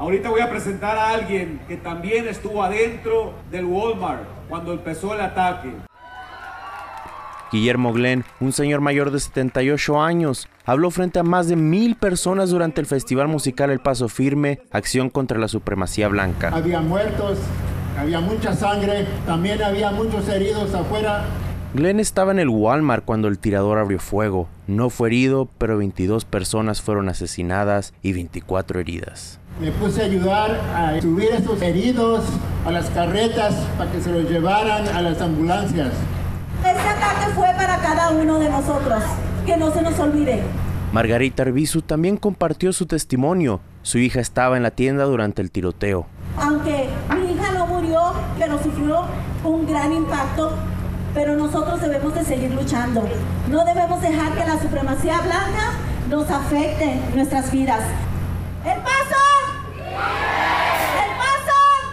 Ahorita voy a presentar a alguien que también estuvo adentro del Walmart cuando empezó el ataque. Guillermo Glenn, un señor mayor de 78 años, habló frente a más de 1000 personas durante el festival musical El Paso Firme, acción contra la supremacía blanca. Había muertos, había mucha sangre, también había muchos heridos afuera. Glenn estaba en el Walmart cuando el tirador abrió fuego. No fue herido, pero 22 personas fueron asesinadas y 24 heridas. Me puse a ayudar a subir a estos heridos a las carretas para que se los llevaran a las ambulancias. Este ataque fue para cada uno de nosotros, que no se nos olvide. Margarita Arbizu también compartió su testimonio. Su hija estaba en la tienda durante el tiroteo. Aunque mi hija no murió, pero sufrió un gran impacto, pero nosotros debemos de seguir luchando. No debemos dejar que la supremacía blanca nos afecte nuestras vidas. ¡El Paso! ¡El Paso!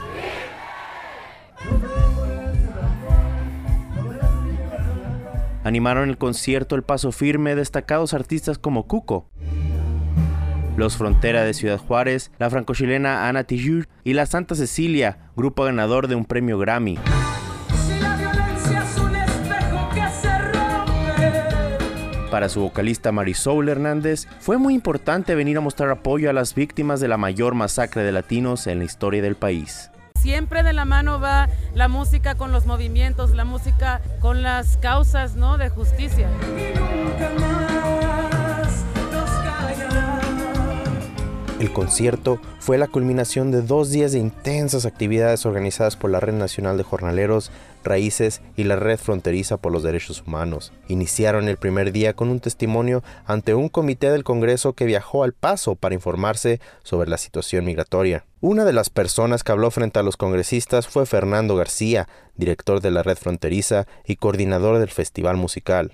Animaron el concierto El Paso Firme destacados artistas como Cuco, Los Frontera de Ciudad Juárez, la franco-chilena Ana Tijoux y la Santa Cecilia, grupo ganador de un premio Grammy. Para su vocalista Marisol Hernández, fue muy importante venir a mostrar apoyo a las víctimas de la mayor masacre de latinos en la historia del país. Siempre de la mano va la música con los movimientos, la música con las causas, ¿no?, de justicia. El concierto fue la culminación de 2 días de intensas actividades organizadas por la Red Nacional de Jornaleros, Raíces y la Red Fronteriza por los Derechos Humanos. Iniciaron el primer día con un testimonio ante un comité del Congreso que viajó al Paso para informarse sobre la situación migratoria. Una de las personas que habló frente a los congresistas fue Fernando García, director de la Red Fronteriza y coordinador del festival musical.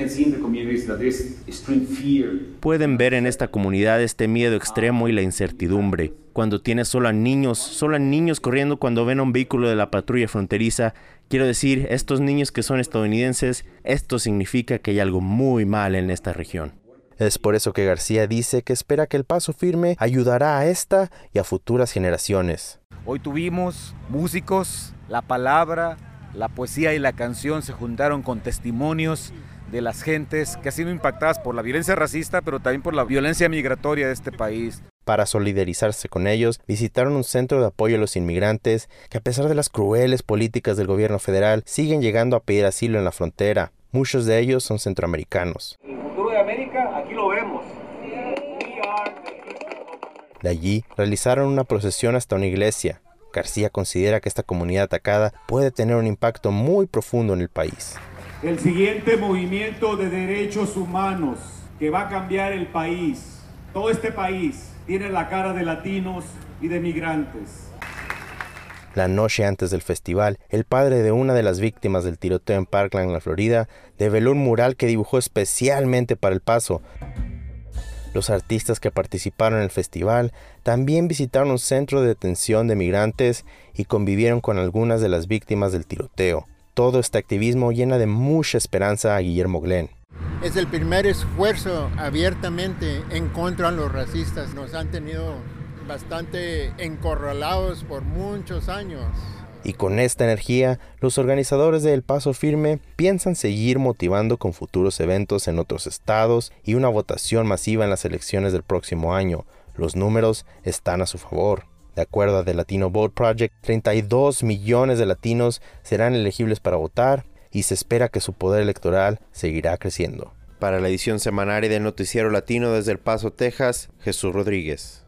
Pueden ver en esta comunidad este miedo extremo y la incertidumbre. Cuando tienes solo a niños corriendo cuando ven a un vehículo de la patrulla fronteriza, quiero decir, estos niños que son estadounidenses, esto significa que hay algo muy mal en esta región. Es por eso que García dice que espera que El Paso Firme ayudará a esta y a futuras generaciones. Hoy tuvimos músicos, la palabra, la poesía y la canción se juntaron con testimonios de las gentes que han sido impactadas por la violencia racista, pero también por la violencia migratoria de este país. Para solidarizarse con ellos, visitaron un centro de apoyo a los inmigrantes que, a pesar de las crueles políticas del gobierno federal, siguen llegando a pedir asilo en la frontera. Muchos de ellos son centroamericanos. El futuro de América, aquí lo vemos. De allí, realizaron una procesión hasta una iglesia. García considera que esta comunidad atacada puede tener un impacto muy profundo en el país. El siguiente movimiento de derechos humanos que va a cambiar el país, todo este país, tiene la cara de latinos y de migrantes. La noche antes del festival, el padre de una de las víctimas del tiroteo en Parkland, la Florida, develó un mural que dibujó especialmente para El Paso. Los artistas que participaron en el festival también visitaron un centro de detención de migrantes y convivieron con algunas de las víctimas del tiroteo. Todo este activismo llena de mucha esperanza a Guillermo Glenn. Es el primer esfuerzo abiertamente en contra de los racistas. Nos han tenido bastante encorralados por muchos años. Y con esta energía, los organizadores de El Paso Firme piensan seguir motivando con futuros eventos en otros estados y una votación masiva en las elecciones del próximo año. Los números están a su favor. De acuerdo a The Latino Vote Project, 32 millones de latinos serán elegibles para votar y se espera que su poder electoral seguirá creciendo. Para la edición semanaria del Noticiero Latino desde El Paso, Texas, Jesús Rodríguez.